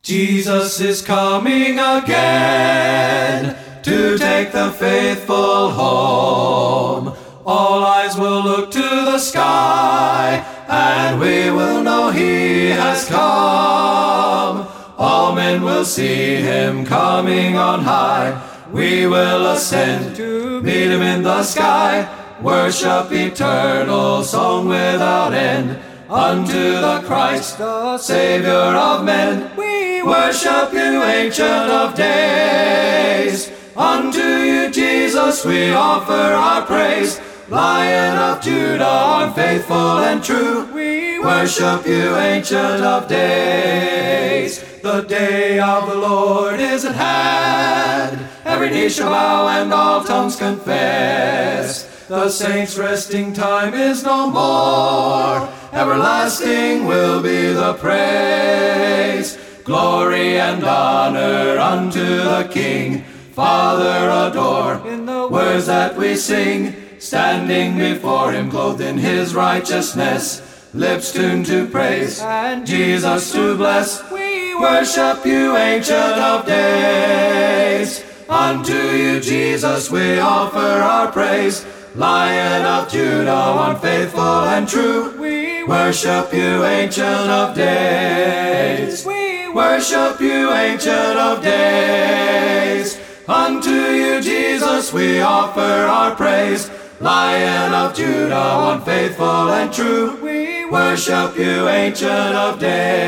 Jesus is coming again to take the faithful home. All eyes will look to the sky, and we will know he has come. All men will see him coming on high. We will ascend to meet him in the sky. Worship eternal, song without end, unto the Christ, the Savior of men. We worship you, Ancient of Days. Unto you, Jesus, we offer our praise. Lion of Judah, unfaithful and true, we worship you, Ancient of Days. The day of the Lord is at hand. Every knee shall bow and all tongues confess. The saints' resting time is no more. Everlasting will be the praise. Glory and honor unto the King. Father, adore in the words that we sing. Standing before him, clothed in his righteousness, lips tuned to praise, and Jesus to bless. We worship you, Ancient of Days. Unto you, Jesus, we offer our praise. Lion of Judah, one faithful and true, we worship you, Ancient of Days. We worship you, Ancient of Days. Unto you, Jesus, we offer our praise. Lion of Judah, one faithful and true, we worship you, Ancient of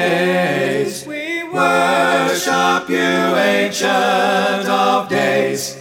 Days. We worship you, Ancient of Days.